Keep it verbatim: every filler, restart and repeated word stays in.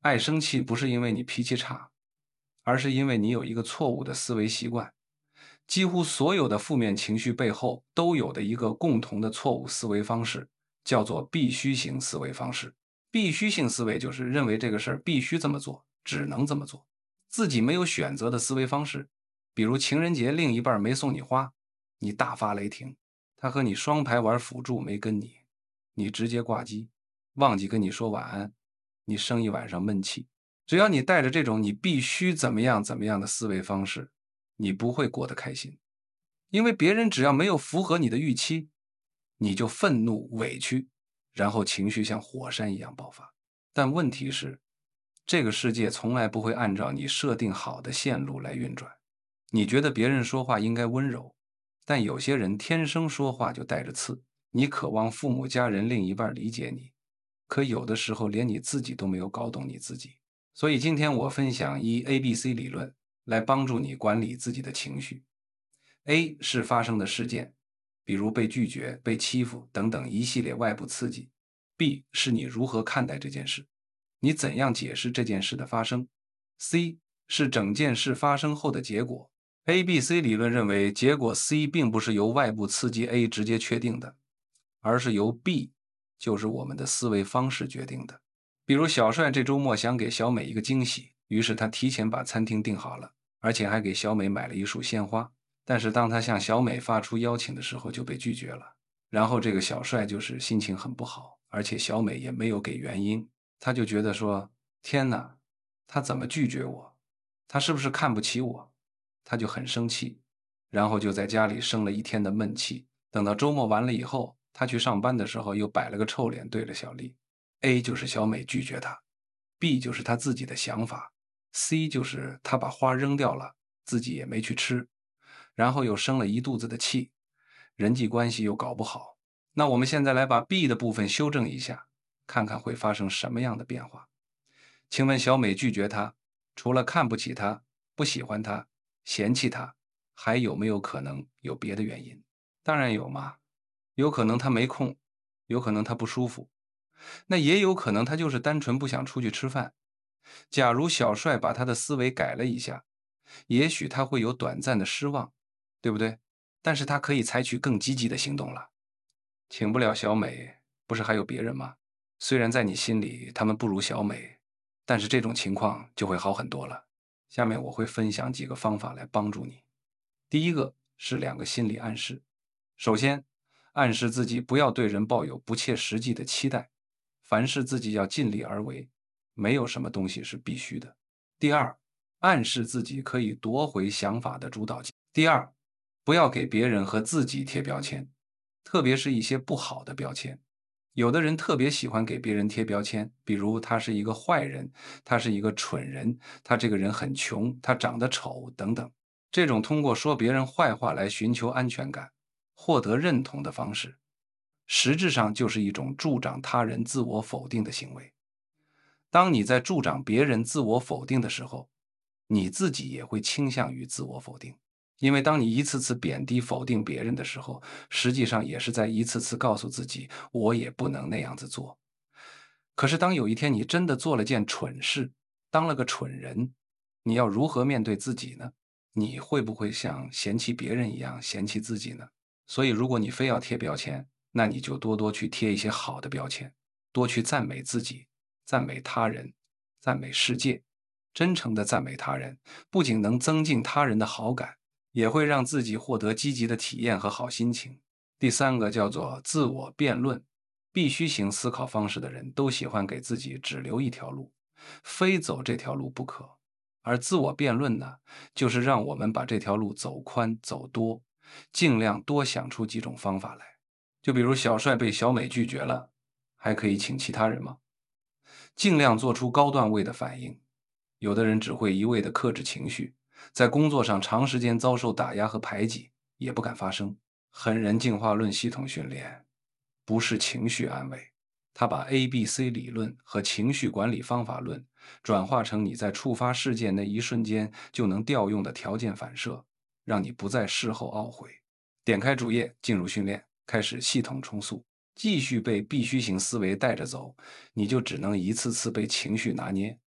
爱生气不是因为你脾气差，而是因为你有一个错误的思维习惯。几乎所有的负面情绪背后都有的一个共同的错误思维方式，叫做必须型思维方式。必须性思维就是认为这个事儿必须这么做，只能这么做，自己没有选择的思维方式。比如情人节另一半没送你花，你大发雷霆；他和你双排玩辅助没跟你，你直接挂机，忘记跟你说晚安，你生一晚上闷气。只要你带着这种你必须怎么样怎么样的思维方式，你不会过得开心。因为别人只要没有符合你的预期，你就愤怒委屈，然后情绪像火山一样爆发。但问题是，这个世界从来不会按照你设定好的线路来运转。你觉得别人说话应该温柔，但有些人天生说话就带着刺。你渴望父母家人另一半理解你，可有的时候连你自己都没有搞懂你自己。所以今天我分享一 A B C 理论，来帮助你管理自己的情绪。A 是发生的事件，比如被拒绝、被欺负等等一系列外部刺激。B 是你如何看待这件事，你怎样解释这件事的发生。C 是整件事发生后的结果。A B C 理论认为，结果 C 并不是由外部刺激 A 直接确定的，而是由 B， 就是我们的思维方式决定的。比如小帅这周末想给小美一个惊喜，于是他提前把餐厅订好了，而且还给小美买了一束鲜花。但是当他向小美发出邀请的时候就被拒绝了，然后这个小帅就是心情很不好，而且小美也没有给原因。他就觉得说，天哪，他怎么拒绝我？他是不是看不起我？他就很生气，然后就在家里生了一天的闷气。等到周末完了以后，他去上班的时候又摆了个臭脸对着小丽。A 就是小美拒绝他， B 就是他自己的想法， C 就是他把花扔掉了，自己也没去吃，然后又生了一肚子的气，人际关系又搞不好。那我们现在来把 B 的部分修正一下，看看会发生什么样的变化。请问小美拒绝他，除了看不起他、不喜欢他、嫌弃他，还有没有可能有别的原因？当然有嘛，有可能他没空，有可能他不舒服，那也有可能他就是单纯不想出去吃饭。假如小帅把他的思维改了一下，也许他会有短暂的失望，对不对？但是他可以采取更积极的行动了。请不了小美，不是还有别人吗？虽然在你心里他们不如小美，但是这种情况就会好很多了。下面我会分享几个方法来帮助你。第一个是两个心理暗示。首先，暗示自己不要对人抱有不切实际的期待，凡事自己要尽力而为，没有什么东西是必须的。第二，暗示自己可以夺回想法的主导权。第二，不要给别人和自己贴标签，特别是一些不好的标签。有的人特别喜欢给别人贴标签，比如他是一个坏人，他是一个蠢人，他这个人很穷，他长得丑等等。这种通过说别人坏话来寻求安全感、获得认同的方式，实质上就是一种助长他人自我否定的行为。当你在助长别人自我否定的时候，你自己也会倾向于自我否定。因为当你一次次贬低否定别人的时候，实际上也是在一次次告诉自己，我也不能那样子做。可是当有一天你真的做了件蠢事，当了个蠢人，你要如何面对自己呢？你会不会像嫌弃别人一样嫌弃自己呢？所以如果你非要贴标签，那你就多多去贴一些好的标签，多去赞美自己，赞美他人，赞美世界。真诚的赞美他人，不仅能增进他人的好感，也会让自己获得积极的体验和好心情。第三个叫做自我辩论。必须型思考方式的人都喜欢给自己只留一条路，非走这条路不可。而自我辩论呢，就是让我们把这条路走宽走多，尽量多想出几种方法来。就比如小帅被小美拒绝了，还可以请其他人吗？尽量做出高段位的反应。有的人只会一味的克制情绪，在工作上长时间遭受打压和排挤，也不敢发声。狠人进化论系统训练不是情绪安慰，他把 A B C 理论和情绪管理方法论转化成你在触发事件那一瞬间就能调用的条件反射，让你不再事后懊悔。点开主页，进入训练，开始系统重塑。继续被必须型思维带着走，你就只能一次次被情绪拿捏，